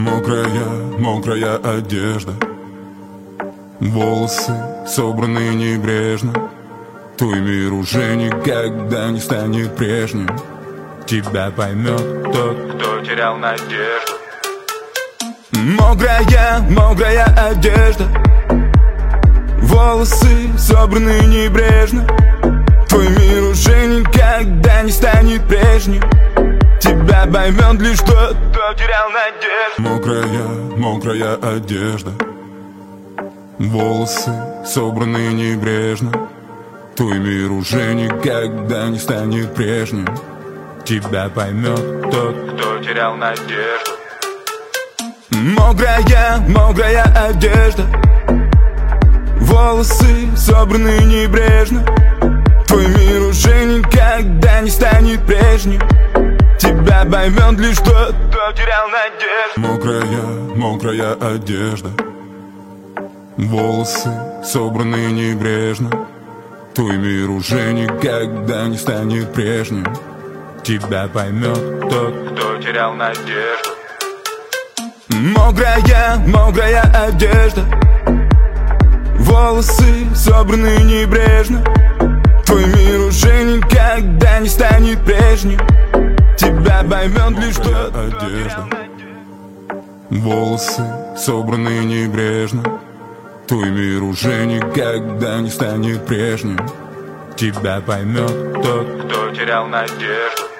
Мокрая одежда, волосы собраны небрежно. Твой мир уже никогда не станет прежним. Тебя поймет тот, кто терял надежду. Мокрая одежда, волосы собраны небрежно. Твой мир уже никогда не станет прежним. Тебя поймет лишь тот, кто терял надежду. Мокрая одежда, волосы собраны небрежно. Твой мир уже никогда не станет прежним. Тебя поймет тот, кто терял надежду. Мокрая одежда, волосы собраны небрежно. Твой мир уже никогда не станет прежним. Тебя поймет лишь тот, кто терял надежду. Мокрая одежда, волосы собраны небрежно. Твой мир уже никогда не станет прежним. Тебя поймет тот, кто терял надежду. Мокрая одежда, волосы собраны небрежно. Твой мир уже никогда не станет прежним. Тебя поймет лишь тот, кто терял надежду. Волосы собраны небрежно. Твой мир уже никогда не станет прежним. Тебя поймет тот, кто терял надежду.